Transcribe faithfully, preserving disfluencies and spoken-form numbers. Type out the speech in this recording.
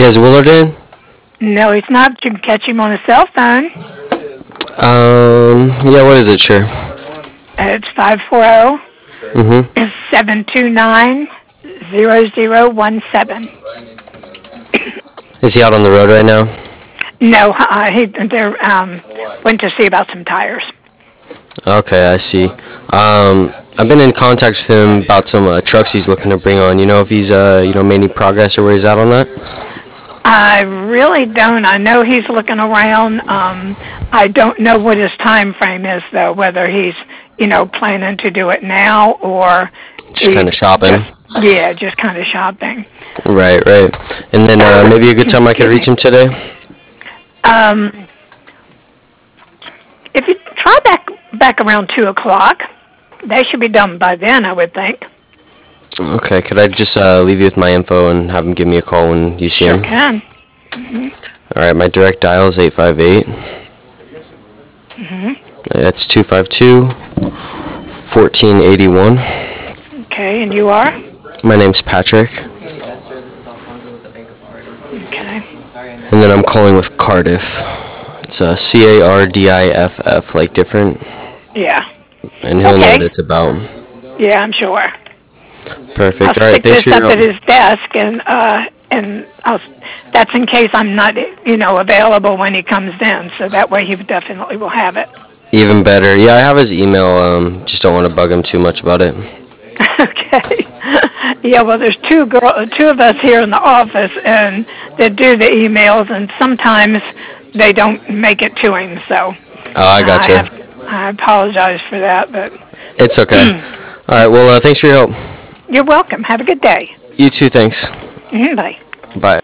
has Willard in? No, he's not. You can catch him on a cell phone. Um, yeah, what is it, sure? It's five four zero, seven two nine, zero zero one seven. Is he out on the road right now? No, uh, he they um, went to see about some tires. Okay, I see. Um, I've been in contact with him about some uh, trucks he's looking to bring on. You know if he's, uh, you know, made any progress or where he's at on that? I really don't. I know he's looking around. Um, I don't know what his time frame is, though, whether he's, you know, planning to do it now or... Just kind of shopping. Just, yeah, just kind of shopping. Right, right. And then uh, maybe a good time I could reach him today? Um, if you try back back around two o'clock, they should be done by then, I would think. Okay, could I just uh, leave you with my info and have him give me a call when you see Sure him? can. Mm-hmm. All right, my direct dial is eight five eight. Mm-hmm. That's two five two, one four eight one. Okay, and you are? My name's Patrick. Okay. And then I'm calling with Cardiff. It's uh, C A R D I F F, like different. Yeah. And he'll Okay. know what it's about. Yeah, I'm sure. Perfect. I'll All stick right, thanks this for your up help. at his desk, and uh, and I'll, that's in case I'm not, you know, available when he comes in. So that way he definitely will have it. Even better. Yeah, I have his email. Um, just don't want to bug him too much about it. Okay. Yeah, well, there's two girl, two of us here in the office, and that do the emails, and sometimes they don't make it to him. So. Oh, I got you. I, have, I apologize for that, but. It's okay. All right. Well, uh, thanks for your help. You're welcome. Have a good day. You too. Thanks. Mm-hmm, bye. Bye.